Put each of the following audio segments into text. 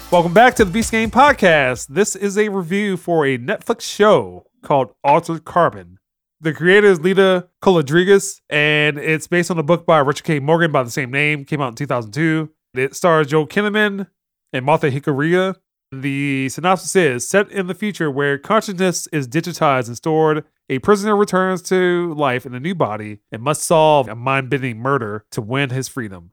Welcome back to the Beast Game Podcast. This is a review for a Netflix show called Altered Carbon. The creator is Lita Coladrigas, and it's based on a book by Richard K. Morgan by the same name. Came out in 2002. It stars Joel Kinnaman and Martha Hikaria. The synopsis is, set in the future where consciousness is digitized and stored, a prisoner returns to life in a new body and must solve a mind-bending murder to win his freedom.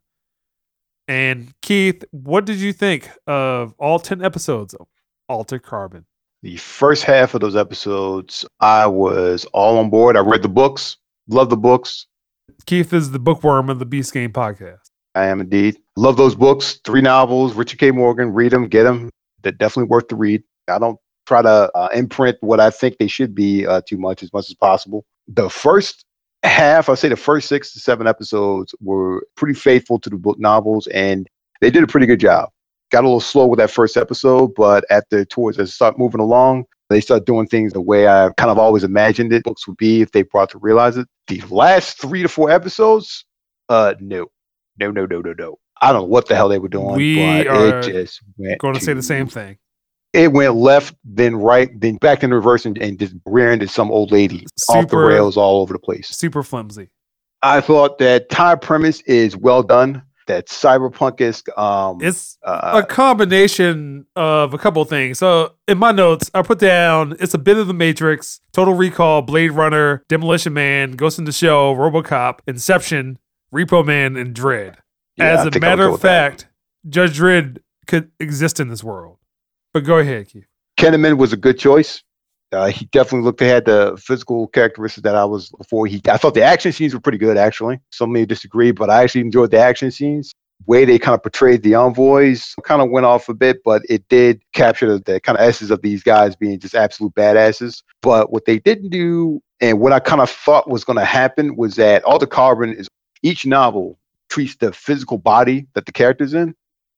And Keith, what did you think of all 10 episodes of Altered Carbon? The first half of those episodes, I was all on board. I read the books, love the books. Keith is the bookworm of the Beast Game Podcast. I am indeed. Love those books. 3 novels, Richard K. Morgan. Read them, get them. They're definitely worth the read. I don't try to imprint what I think they should be too much as possible. The first half, I'll say the first 6 to 7 episodes were pretty faithful to the book novels, and they did a pretty good job. Got a little slow with that first episode, but as they start moving along, they start doing things the way I kind of always imagined it books would be if they brought to realize it. The last 3 to 4 episodes, no. I don't know what the hell they were doing, it just went going to say the same thing. It went left, then right, then back in reverse, and just rear ended some old lady off the rails all over the place. Super flimsy. I thought that entire premise is well done. That cyberpunk-esque. It's a combination of a couple of things. So in my notes, I put down, it's a bit of The Matrix, Total Recall, Blade Runner, Demolition Man, Ghost in the Shell, RoboCop, Inception, Repo Man, and Dredd. Yeah, as a matter of fact, Judge Dredd could exist in this world. But go ahead, Keith. Kinnaman was a good choice. He definitely looked to have the physical characteristics that I was before. I thought the action scenes were pretty good, actually. Some may disagree, but I actually enjoyed the action scenes. Way they kind of portrayed the envoys kind of went off a bit, but it did capture the kind of essence of these guys being just absolute badasses. But what they didn't do, and what I kind of thought was going to happen, was that Altered Carbon is each novel treats the physical body that the character's in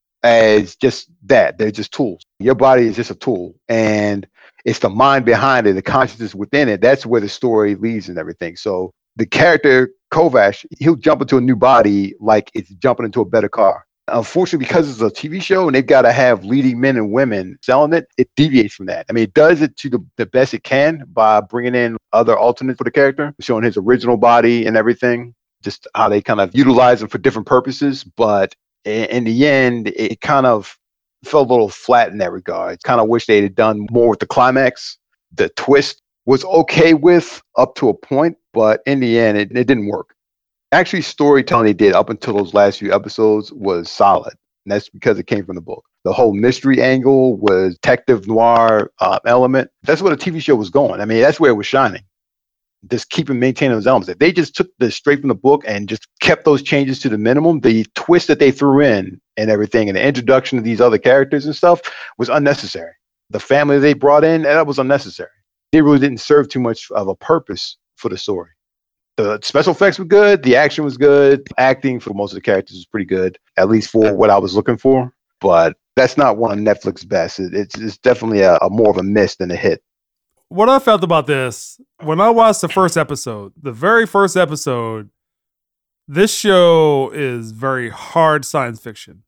as just that. They're just tools. Your body is just a tool. And it's the mind behind it, the consciousness within it. That's where the story leads and everything. So the character, Kovash, he'll jump into a new body like it's jumping into a better car. Unfortunately, because it's a TV show and they've got to have leading men and women selling it, it deviates from that. I mean, it does it to the best it can by bringing in other alternates for the character, showing his original body and everything, just how they kind of utilize him for different purposes. But in the end, it kind of felt a little flat in that regard. Kind of wish they had done more with the climax. The twist was okay with up to a point, but in the end, it didn't work. Actually, storytelling they did up until those last few episodes was solid. And that's because it came from the book. The whole mystery angle was detective noir element. That's where the TV show was going. I mean, that's where it was shining. Just keeping maintaining those elements. If they just took this straight from the book and just kept those changes to the minimum, the twist that they threw in and everything, and the introduction of these other characters and stuff was unnecessary. The family they brought in, that was unnecessary. They really didn't serve too much of a purpose for the story. The special effects were good. The action was good. Acting for most of the characters was pretty good, at least for what I was looking for. But that's not one of Netflix's best. It's definitely a more of a miss than a hit. What I felt about this, when I watched the very first episode, this show is very hard science fiction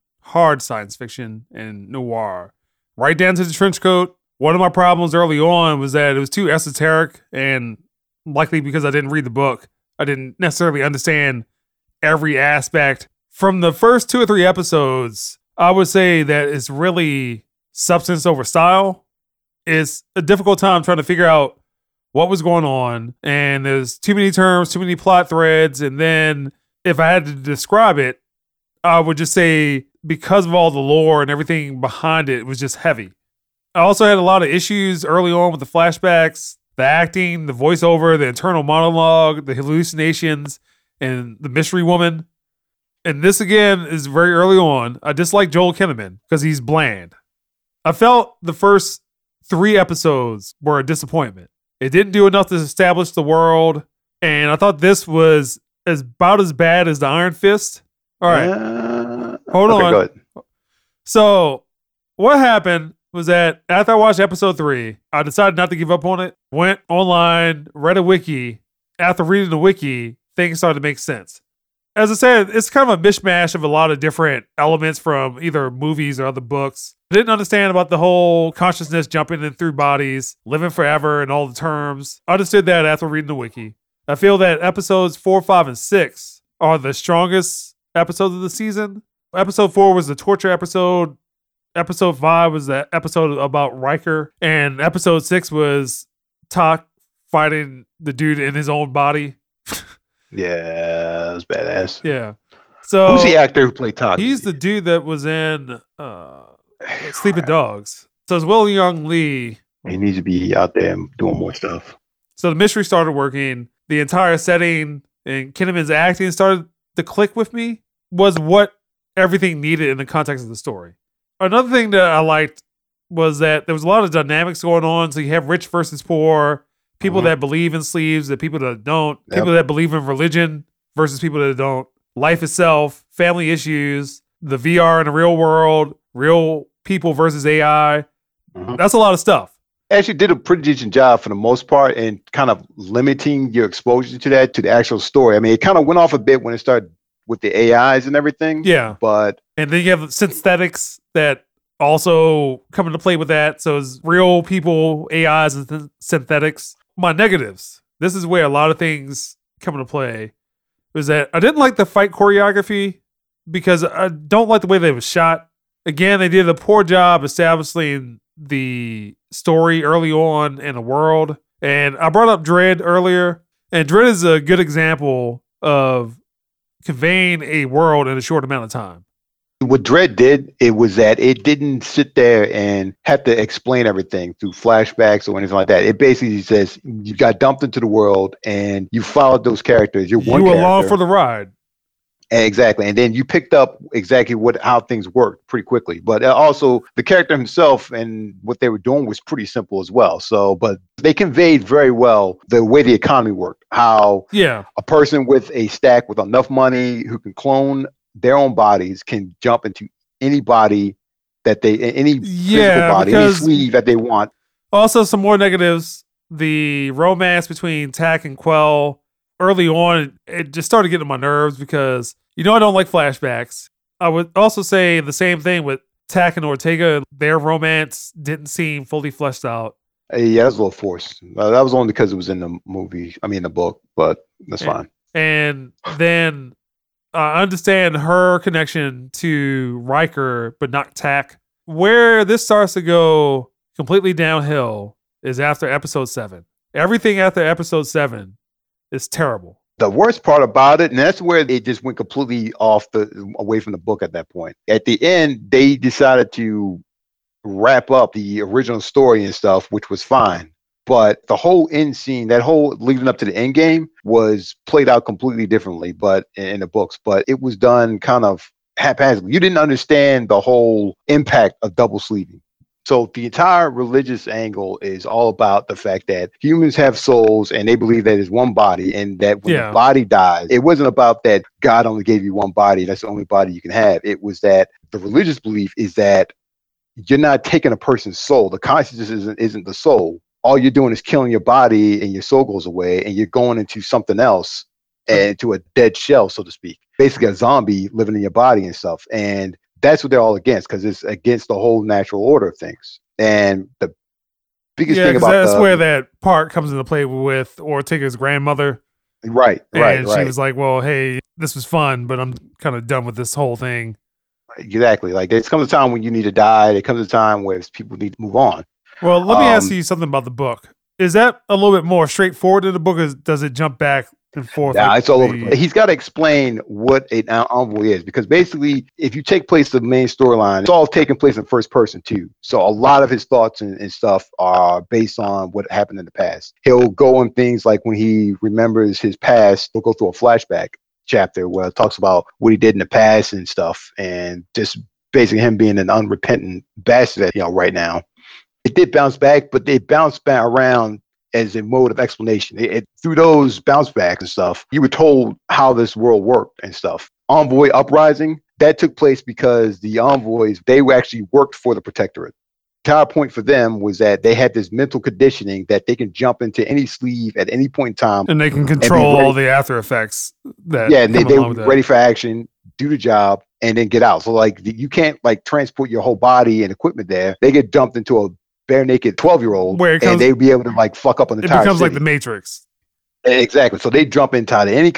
and noir. Right down to the trench coat. One of my problems early on was that it was too esoteric, and likely because I didn't read the book, I didn't necessarily understand every aspect. From the first 2 or 3 episodes, I would say that it's really substance over style. It's a difficult time trying to figure out what was going on, and there's too many terms, too many plot threads, and then if I had to describe it, I would just say because of all the lore and everything behind it, it was just heavy. I also had a lot of issues early on with the flashbacks, the acting, the voiceover, the internal monologue, the hallucinations, and the mystery woman. And this, again, is very early on. I dislike Joel Kinnaman because he's bland. I felt the first 3 episodes were a disappointment. It didn't do enough to establish the world, and I thought this was about as bad as the Iron Fist. All right. Hold on. Go ahead. So what happened was that after I watched episode 3, I decided not to give up on it. Went online, read a wiki. After reading the wiki, things started to make sense. as I said, it's kind of a mishmash of a lot of different elements from either movies or other books. I didn't understand about the whole consciousness jumping in through bodies, living forever, and all the terms. I understood that after reading the wiki. I feel that episodes 4, 5, and 6 are the strongest episodes of the season. Episode 4 was the torture episode. Episode 5 was the episode about Riker. And episode 6 was Tak fighting the dude in his own body. Yeah, that was badass. Yeah. So who's the actor who played Tak? He's the dude that was in Sleeping Dogs. So it's Will-Young Lee. He needs to be out there and doing more stuff. So the mystery started working. The entire setting and Kinnaman's acting started to click with me. Was what everything needed in the context of the story. Another thing that I liked was that there was a lot of dynamics going on. So you have rich versus poor, people that believe in sleeves, the people that don't, people that believe in religion versus people that don't, life itself, family issues, the VR in the real world, real people versus AI. That's a lot of stuff. Actually did a pretty decent job for the most part in kind of limiting your exposure to that, to the actual story. I mean, it kind of went off a bit when it started with the AIs and everything. Yeah. But and then you have synthetics that also come into play with that. So it's real people, AIs, and synthetics. My negatives. This is where a lot of things come into play. Was that I didn't like the fight choreography because I don't like the way they was shot. Again, they did a poor job establishing the story early on in the world. And I brought up Dredd earlier. And Dredd is a good example of conveying a world in a short amount of time. What Dredd did, it was that it didn't sit there and have to explain everything through flashbacks or anything like that. It basically says you got dumped into the world and you followed those characters. You were along for the ride. Exactly. And then you picked up exactly how things worked pretty quickly. But also the character himself and what they were doing was pretty simple as well. So, but they conveyed very well the way the economy worked, how a person with a stack with enough money who can clone their own bodies can jump into any body that any physical body, any sleeve that they want. Also, some more negatives. The romance between Tak and Quell early on, it just started getting on my nerves because, I don't like flashbacks. I would also say the same thing with Tak and Ortega. Their romance didn't seem fully fleshed out. Yeah, that was a little forced. That was only because it was in the book, but that's fine. And then I understand her connection to Riker, but not Tak. Where this starts to go completely downhill is after episode 7. Everything after episode 7 is terrible. The worst part about it, and that's where it just went completely away from the book at that point. At the end, they decided to wrap up the original story and stuff, which was fine. But the whole end scene, that whole leading up to the end game, was played out completely differently, but in the books. But it was done kind of haphazardly. You didn't understand the whole impact of double sleeving. So the entire religious angle is all about the fact that humans have souls and they believe that there's one body, and that when the body dies, it wasn't about that God only gave you one body. That's the only body you can have. It was that the religious belief is that you're not taking a person's soul. The consciousness isn't the soul. All you're doing is killing your body and your soul goes away and you're going into something else, and to a dead shell, so to speak. Basically a zombie living in your body and stuff. And that's what they're all against, because it's against the whole natural order of things. And the biggest thing about that's where that part comes into play with Ortega's grandmother. Right. She was like, well, hey, this was fun, but I'm kind of done with this whole thing. Exactly. Like, there comes a time when you need to die. There comes a time where people need to move on. Well, let me ask you something about the book. Is that a little bit more straightforward in the book, or does it jump back and forth? Yeah, it's all over. He's got to explain what an envoy is, because basically, if you take place the main storyline, it's all taking place in first person too. So a lot of his thoughts and stuff are based on what happened in the past. He'll go on things like when he remembers his past, he'll go through a flashback chapter where it talks about what he did in the past and stuff, and just basically him being an unrepentant bastard, right now. It did bounce back, but they bounced back around as a mode of explanation. Through those bounce backs and stuff, you were told how this world worked and stuff. Envoy Uprising, that took place because the envoys, they actually worked for the Protectorate. entire point for them was that they had this mental conditioning that they can jump into any sleeve at any point in time. And they can control all the after effects that and they were ready for action, do the job, and then get out. So like you can't like transport your whole body and equipment there. They get dumped into a bare naked 12-year-old and they'd be able to like fuck up an entire It becomes city. like the Matrix. Exactly. So they jump into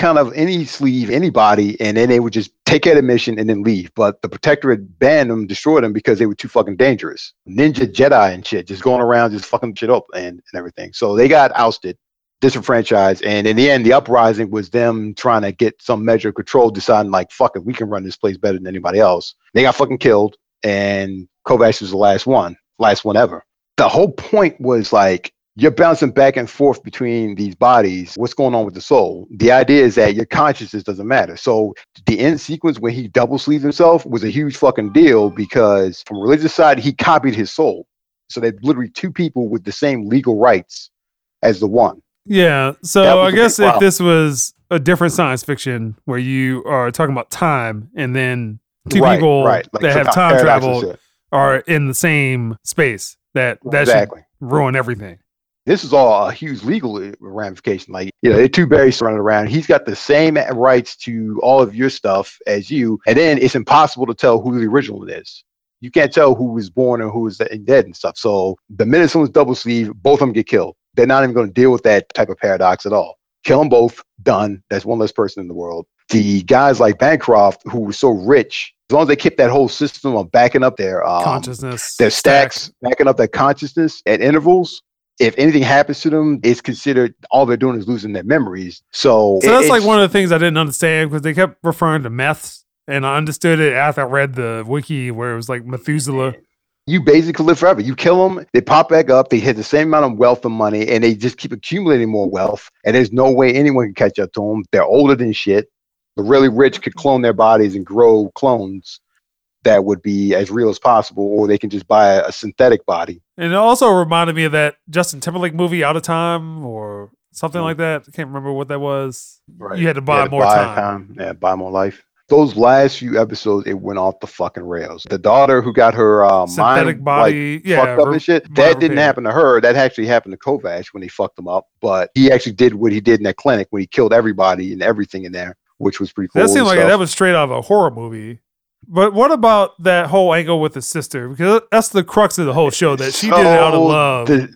any sleeve, any body, and then they would just take care of the mission and then leave. But the Protectorate banned them, destroyed them because they were too fucking dangerous. Ninja Jedi and shit, just going around, just fucking shit up and everything. So they got ousted, disenfranchised, and in the end, the uprising was them trying to get some measure of control, deciding like, fuck it, we can run this place better than anybody else. They got fucking killed, and Kovacs was the last one ever. The whole point was like, you're bouncing back and forth between these bodies. What's going on with the soul? The idea is that your consciousness doesn't matter. So the end sequence when he double sleeved himself was a huge fucking deal because from a religious side, he copied his soul. So they're literally two people with the same legal rights as the one. Yeah. So I guess if this was a different science fiction where you are talking about time and then two people like that have time travel are in the same space, that should ruin everything. This is all a huge legal ramification. Like, they're two berries running around. He's got the same rights to all of your stuff as you. And then it's impossible to tell who the original is. You can't tell who was born or who was dead and stuff. So the minute someone's double sleeve, both of them get killed. They're not even going to deal with that type of paradox at all. Kill them both. Done. That's one less person in the world. The guys like Bancroft, who were so rich, as long as they kept that whole system of backing up their consciousness, their stacks, backing up their consciousness at intervals, if anything happens to them, it's considered all they're doing is losing their memories. So that's like one of the things I didn't understand because they kept referring to meths, and I understood it after I read the wiki where it was like Methuselah. You basically live forever. You kill them, they pop back up, they hit the same amount of wealth and money, and they just keep accumulating more wealth, and there's no way anyone can catch up to them. They're older than shit. The really rich could clone their bodies and grow clones that would be as real as possible, or they can just buy a synthetic body. And it also reminded me of that Justin Timberlake movie, Out of Time, or something like that. I can't remember what that was. Right. You had to buy more time. Yeah, buy more life. Those last few episodes, it went off the fucking rails. The daughter who got her synthetic body fucked up and shit, that didn't happen to her. That actually happened to Kovacs when he fucked him up. But he actually did what he did in that clinic when he killed everybody and everything in there, which was pretty cool. That seemed like that was straight out of a horror movie. But what about that whole angle with the sister? Because that's the crux of the whole show, that she did it out of love. That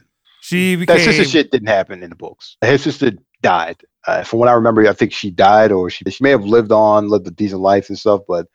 sister shit didn't happen in the books. His sister died. From what I remember, I think she died, or she may have lived a decent life and stuff, but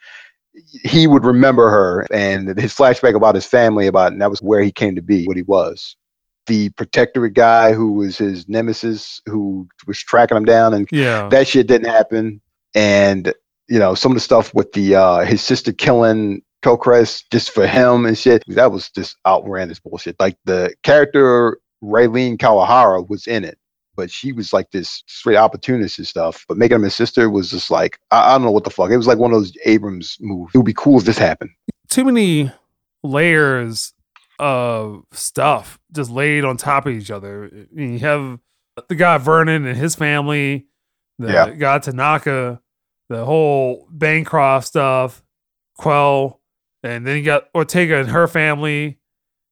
he would remember her, and his flashback about his family, and that was where he came to be, what he was. The Protectorate guy who was his nemesis, who was tracking him down, and that shit didn't happen. And some of the stuff with the his sister killing Kilcrest just for him and shit, that was just outlandish bullshit. Like the character Raylene Kawahara was in it, but she was like this straight opportunist and stuff. But making him his sister was just like, I don't know what the fuck. It was like one of those Abrams moves. It would be cool if this happened. Too many layers of stuff just laid on top of each other. You have the guy Vernon and his family, the guy Tanaka, the whole Bancroft stuff, Quell, and then you got Ortega and her family,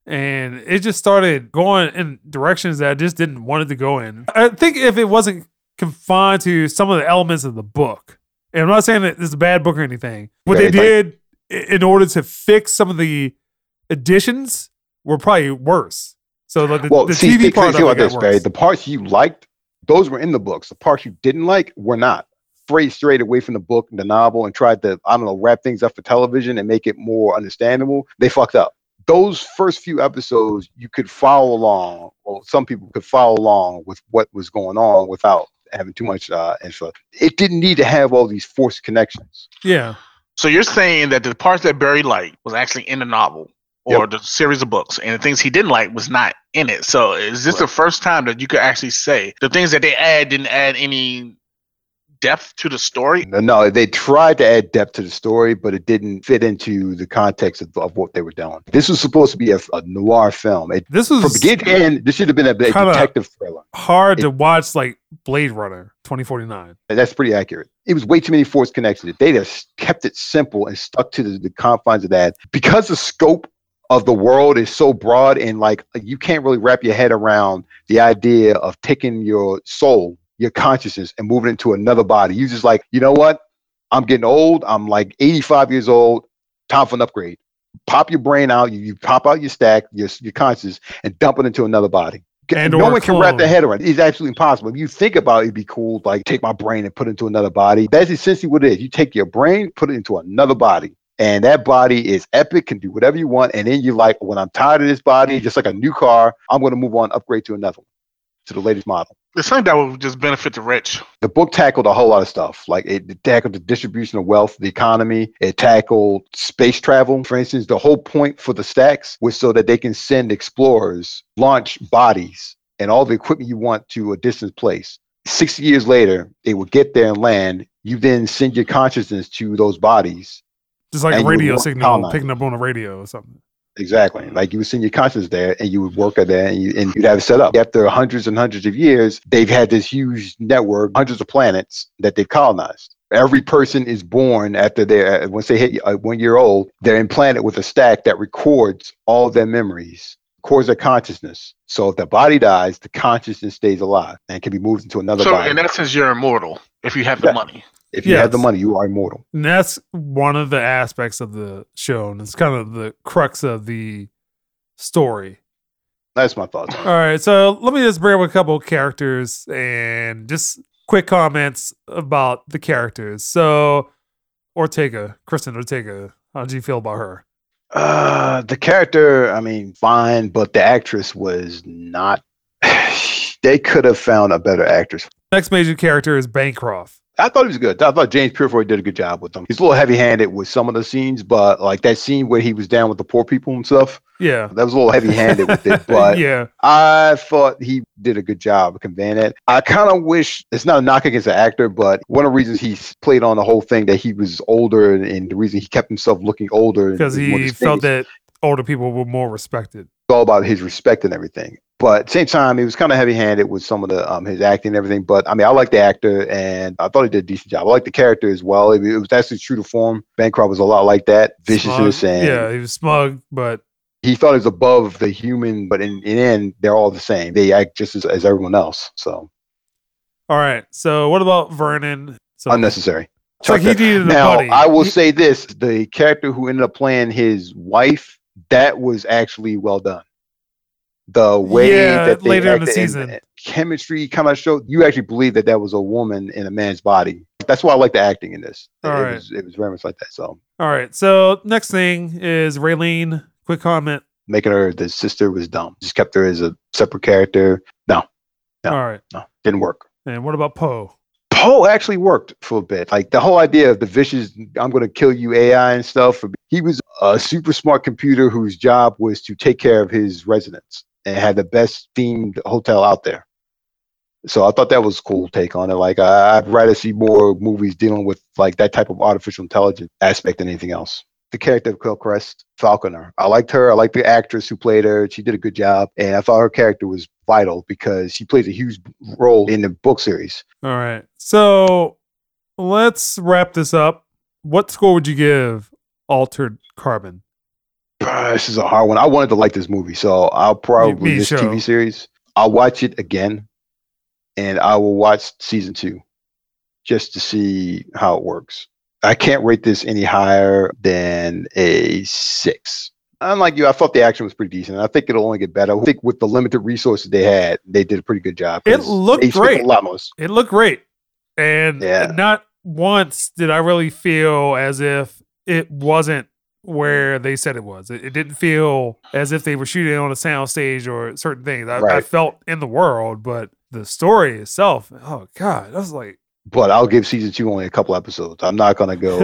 and it just started going in directions that I just didn't want it to go in. I think if it wasn't confined to some of the elements of the book, and I'm not saying that it's a bad book or anything, what they did in order to fix some of the additions were probably worse. So like the TV part of it got worse. Barry, the parts you liked, those were in the books. The parts you didn't like were not. Straight away from the book and the novel and tried to, wrap things up for television and make it more understandable. They fucked up. Those first few episodes, you could follow along, or some people could follow along with what was going on without having too much info. It didn't need to have all these forced connections. Yeah. So you're saying that the parts that Barry liked was actually in the novel or the series of books, and the things he didn't like was not in it. So is this the first time that you could actually say the things that they didn't add any depth to the story? No, they tried to add depth to the story, but it didn't fit into the context of what they were doing. This was supposed to be a noir film. This was from beginning to end. This should have been a detective thriller. Hard to watch, like Blade Runner 2049. That's pretty accurate. It was way too many forced connections. They just kept it simple and stuck to the confines of that. Because the scope of the world is so broad, and like you can't really wrap your head around the idea of taking your soul, your consciousness, and moving it into another body. You just like, you know what? I'm getting old. I'm like 85 years old. Time for an upgrade. Pop your brain out. You pop out your stack, your consciousness, and dump it into another body. And no one can wrap their head around it. It's absolutely impossible. If you think about it, it'd be cool. Like take my brain and put it into another body. That's essentially what it is. You take your brain, put it into another body. And that body is epic, can do whatever you want. And then you're like, when I'm tired of this body, just like a new car, I'm going to move on, upgrade to another one, to the latest model. It's something that would just benefit the rich. The book tackled a whole lot of stuff. Like it tackled the distribution of wealth, the economy. It tackled space travel. For instance, the whole point for the stacks was so that they can send explorers, launch bodies, and all the equipment you want to a distant place. 60 years later, they would get there and land. You then send your consciousness to those bodies. Just like a radio signal picking up on a radio or something. Exactly. Like you would send your consciousness there and you would work there and you'd have it set up. After hundreds and hundreds of years, they've had this huge network, hundreds of planets that they've colonized. Every person is born after once they hit 1 year old, they're implanted with a stack that records all their memories, records their consciousness. So if the body dies, the consciousness stays alive and can be moved into another body. So in essence, you're immortal if you have the money. If you have the money, you are immortal. And that's one of the aspects of the show, and it's kind of the crux of the story. That's my thoughts. All right, so let me just bring up a couple of characters and just quick comments about the characters. So, Kristen Ortega, how did you feel about her? The character, I mean, fine, but the actress was not. They could have found a better actress. Next major character is Bancroft. I thought he was good. I thought James Purefoy did a good job with him. He's a little heavy-handed with some of the scenes, but like that scene where he was down with the poor people and stuff. Yeah. That was a little heavy-handed with it, but yeah. I thought he did a good job of conveying that. I kind of wish, it's not a knock against the actor, but one of the reasons he played on the whole thing that he was older and the reason he kept himself looking older. Because he felt that older people were more respected. It's all about his respect and everything. But at the same time, he was kind of heavy-handed with some of the his acting and everything. But I mean, I like the actor, and I thought he did a decent job. I like the character as well. It was actually true to form. Bancroft was a lot like that, viciousness, smug. And he was smug, but he thought he was above the human. But in the end, they're all the same. They act just as everyone else. So, all right. So, what about Vernon? So, unnecessary. It's like he needed a buddy. I will say this: the character who ended up playing his wife, that was actually well done. The way that they later in the season, and chemistry kind of showed you actually believe that was a woman in a man's body. That's why I like the acting in this. It was very much like that. So, all right. So next thing is Raylene. Quick comment. Making her the sister was dumb. Just kept her as a separate character. No. All right. No, didn't work. And what about Poe? Poe actually worked for a bit. Like the whole idea of the vicious, I'm going to kill you AI and stuff. He was a super smart computer whose job was to take care of his residents and had the best themed hotel out there. So I thought that was a cool take on it. Like I'd rather see more movies dealing with like that type of artificial intelligence aspect than anything else. The character of Quelle Crest, Falconer. I liked her. I liked the actress who played her. She did a good job. And I thought her character was vital because she plays a huge role in the book series. All right. So let's wrap this up. What score would you give Altered Carbon? This is a hard one. I wanted to like this movie, so I'll probably this TV series. I'll watch it again, and I will watch season 2 just to see how it works. I can't rate this any higher than a 6. Unlike you, I thought the action was pretty decent. I think it'll only get better. I think with the limited resources they had, they did a pretty good job. It looked great. It looked great, and yeah. Not once did I really feel as if it wasn't where they said it was. It didn't feel as if they were shooting on a soundstage or certain things. I felt in the world, but the story itself, oh God, I was like. But I'll give season 2 only a couple episodes. I'm not going to go.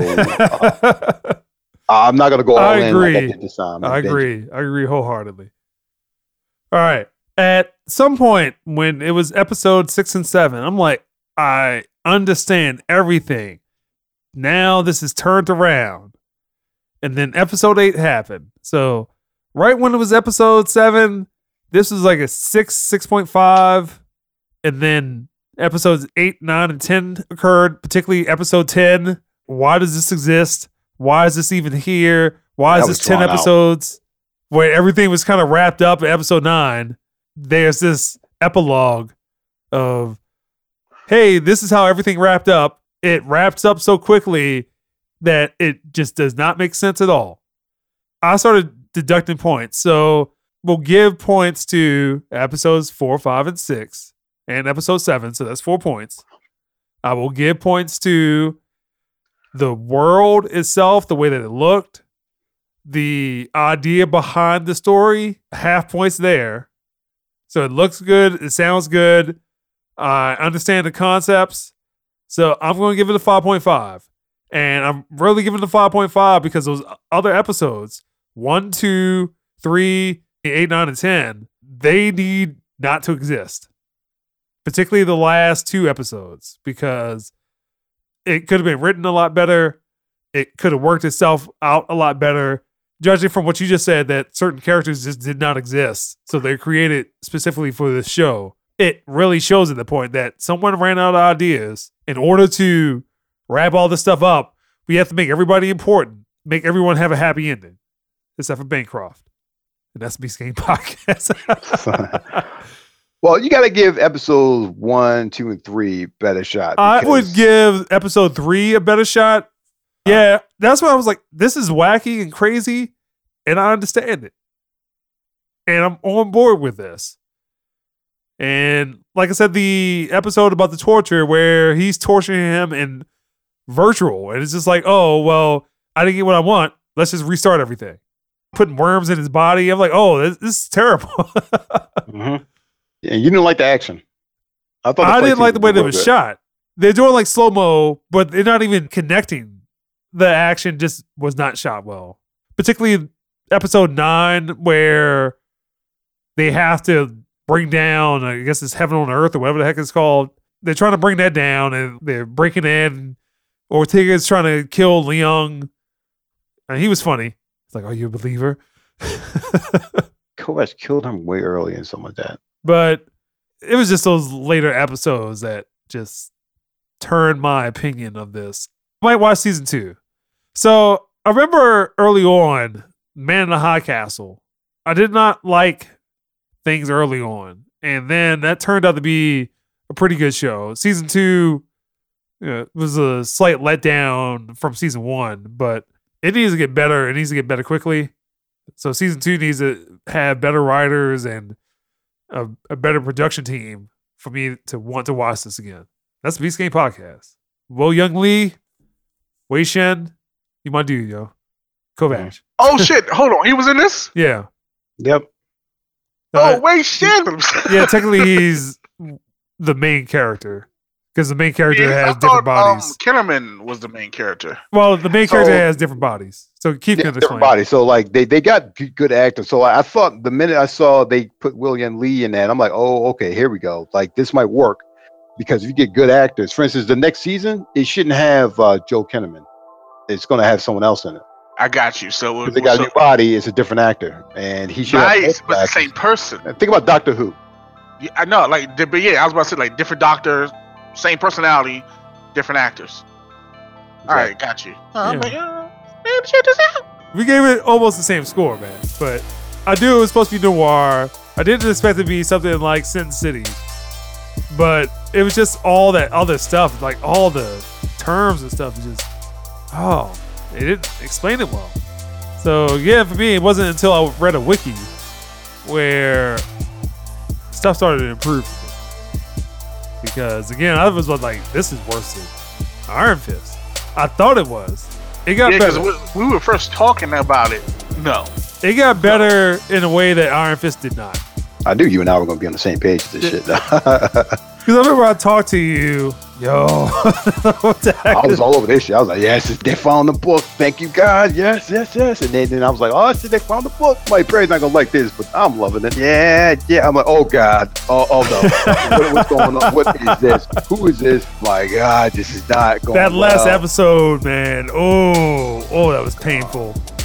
I'm not going to go all in like I did this time. I agree. I agree wholeheartedly. All right. At some point when it was episode 6 and 7, I'm like, I understand everything. Now this is turned around. And then episode 8 happened. So right when it was episode 7, this was like a 6.5. And then episodes 8, 9, and 10 occurred, particularly episode 10. Why does this exist? Why is this even here? Why is this 10 episodes? where everything was kind of wrapped up in episode 9, there's this epilogue of, hey, this is how everything wrapped up. It wraps up so quickly that it just does not make sense at all. I started deducting points. So we'll give points to episodes 4, 5, and 6 and episode 7. So that's 4 points. I will give points to the world itself, the way that it looked, the idea behind the story, half points there. So it looks good. It sounds good. I understand the concepts. So I'm going to give it a 5.5. And I'm really giving it a 5.5 because those other episodes, 1, 2, 3, 8, 9, and 10, they need not to exist. Particularly the last 2 episodes, because it could have been written a lot better. It could have worked itself out a lot better. Judging from what you just said, that certain characters just did not exist. So they're created specifically for this show. It really shows at the point that someone ran out of ideas. In order to wrap all this stuff up, we have to make everybody important, make everyone have a happy ending, except for Bancroft. And that's Beast Game Podcast. Well, you got to give episodes 1, 2, and 3 better shot. I would give episode 3 a better shot. Yeah, that's why I was like, this is wacky and crazy, and I understand it. And I'm on board with this. And like I said, the episode about the torture where he's torturing him in virtual, and it's just like, oh, well, I didn't get what I want. Let's just restart everything. Putting worms in his body. I'm like, oh, this is terrible. Mm-hmm. Yeah, you didn't like the action. I didn't like the way that was shot. They're doing like slow-mo, but they're not even connecting. The action just was not shot well. Particularly episode 9, where they have to bring down, I guess it's Heaven on Earth or whatever the heck it's called. They're trying to bring that down, and they're breaking in. Ortega's trying to kill Leung. And he was funny. It's like, are you a believer? Kovacs killed him way early and something like that. But it was just those later episodes that just turned my opinion of this. I might watch season 2. So I remember early on, Man in the High Castle. I did not like things early on. And then that turned out to be a pretty good show. Season 2 was a slight letdown from season 1, but it needs to get better. It needs to get better quickly. So season 2 needs to have better writers and a better production team for me to want to watch this again. That's the Beast Game Podcast. Will Young Lee, Wei Shen, you my dude, yo. Kovacs. Oh shit! Hold on, he was in this. Yeah. Yep. Oh, Wei Shen. Yeah, technically he's the main character because the main character has different bodies. Kinnaman was the main character. Well, the main character has different bodies, so keep it different bodies. So like they got good actors. So I thought the minute I saw they put William Lee in that, I'm like, oh, okay, here we go. Like this might work because if you get good actors, for instance, the next season it shouldn't have Joe Kinnaman. It's going to have someone else in it. I got you. So if they got a new body, it's a different actor, and he should. Nice, but the same person. Think about Doctor Who. Yeah, I know, like, but yeah, I was about to say like different doctors, same personality, different actors. All right, got you. I'm like, man, check this out. We gave it almost the same score, man. But I knew it was supposed to be noir. I didn't expect it to be something like Sin City, but it was just all that other stuff, like all the terms and stuff. Just they didn't explain it well. So yeah, for me, it wasn't until I read a wiki where stuff started to improve. Because again, I was like, this is worse than Iron Fist. I thought it was. It got better. Because we were first talking about it. No. It got better in a way that Iron Fist did not. I knew you and I were going to be on the same page with this shit. Because I remember I talked to you, I was all over this shit. I was like, yes, they found the book. Thank you, God. Yes. And then I was like, oh, shit, they found the book. My Perry's not going to like this, but I'm loving it. Yeah. I'm like, oh, God. Oh no. What's going on? What is this? Who is this? My God, this is not going That last well. episode, man. Oh, that was painful.